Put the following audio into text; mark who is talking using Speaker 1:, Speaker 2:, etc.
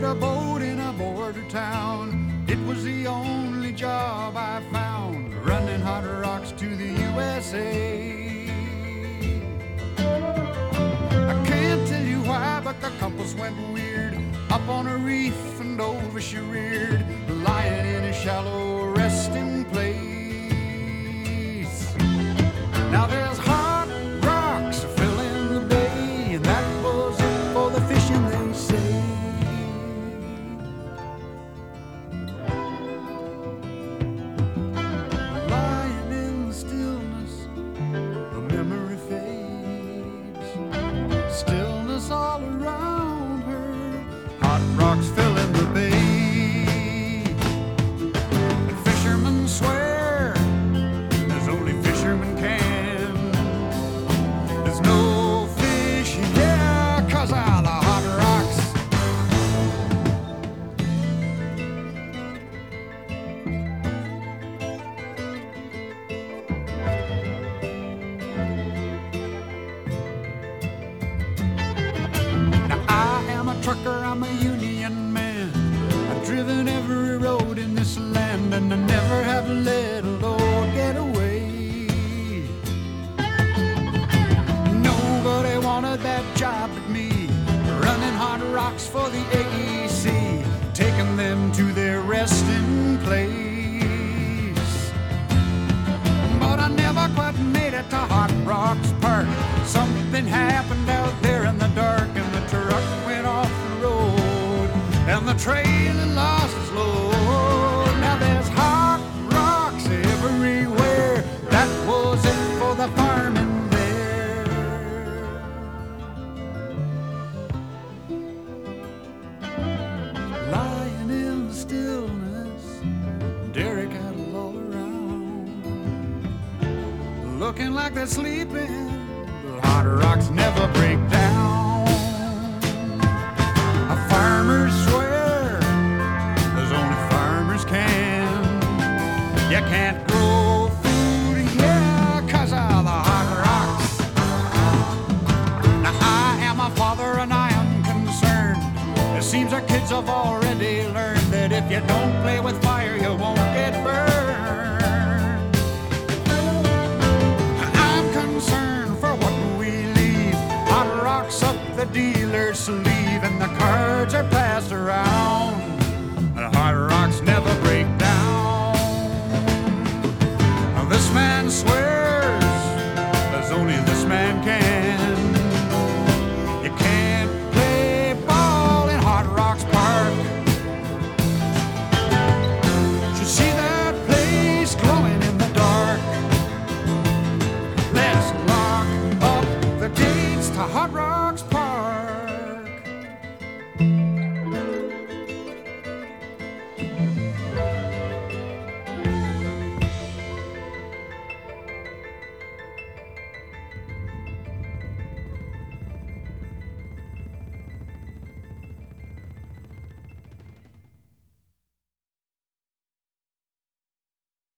Speaker 1: a boat in a border town. It was the only job I found, running hot rocks to the USA. I can't tell you why, but the compass went weird. Up on a reef and over she reared, lying in a shallow resting place. Now there's hot rocks filling the bay, and that was it for the fishing, they say. Lying in the stillness, the memory fades. Stillness all around her, hot rocks filling the bay. And fishermen swear, as only fishermen can, there's no fish here 'cause of the hot rocks. Now I am a trucker, I'm a union man. I've driven every road in this land, and I never have let a load get away. Nobody wanted that job but me, running hot rocks for the AEC, taking them to their resting place. But I never quite made it to Hot Rocks Park. Something happened out there in the dark, and the truck went off the road, and the trailer lost its load. Now there's hot rocks everywhere. That was it for the farming there. Lying in the stillness, dairy cattle all around, looking like they're sleeping. The hot rocks never break down. Farmers swear, as only farmers can, you can't grow food here 'cause of the hot rocks. Now I am a father and I am concerned. It seems our kids have already learned that if you don't play with fire, you won't get burned. I'm concerned for what we leave. Hot rocks up the dealer's sleeve, and the cards are passed around, and hot rocks never break down. Now this man swears, as only this man can, you can't play ball in Hot Rocks Park. Should see that place glowing in the dark. Let's lock up the gates to Hot Rocks.